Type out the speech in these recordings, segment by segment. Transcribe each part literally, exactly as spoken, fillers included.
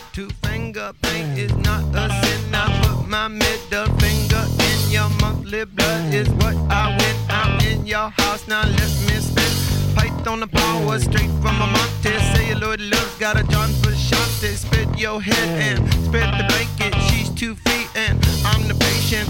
Two finger paint is not a sin. I put my middle finger in your monthly blood is what I win. I'm in your house now. Let me spin. Python the power straight from a Monte. Celluloid love got a John Frusciante. Spread your head and spread the blanket. She's two feet and I'm the patient.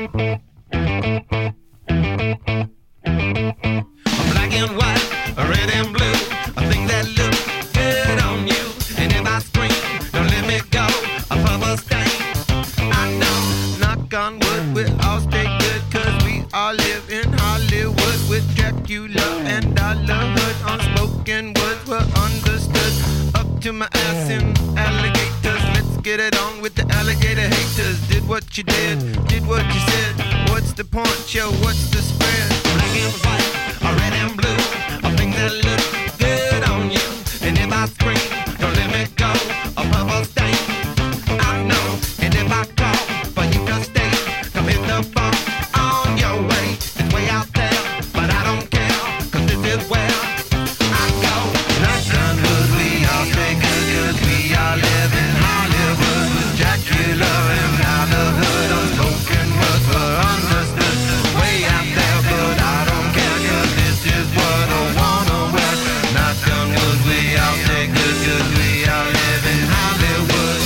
Black and white, red and blue. A thing that look good on you. And if I scream, don't let me go. A purple stain. I know. Knock on wood, we'll all stay good. Cause we all live in Hollywood with Dracula and Dollar Hood. Unspoken words were understood. Up to my ass in alligators. Let's get it on with the alligator haters. Did what you did, did what you said. What's the point, yo? What's the spread? Black and white, or red and blue. A thing that looks good on you. And if I scream, don't let me go. A purple stain, I know. And if I call for you to stay, come hit the phone on your way. It's way out there, but I don't care. Cause this is where I go. Knock on wood, we all stay good. Cause we all live in Hollywood with Dracula and Dollar Hood. Unspoken words were understood. Way out there, but I don't care. Cause this is what I wanna wear. Knock on wood, we all stay good. Cause we all live in Hollywood.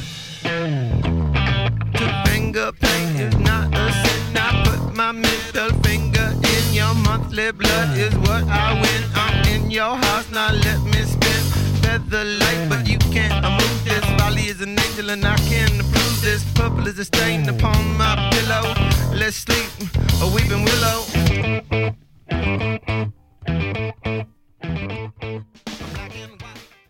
Two finger paint is not a sin. I put my middle finger in your monthly blood is what I win. I'm in your house, now let me spin. Feather light, but you can't move this. Valley is an angel and I can approve this. Purple is a stain upon my pillow. Let's sleep, a weeping willow.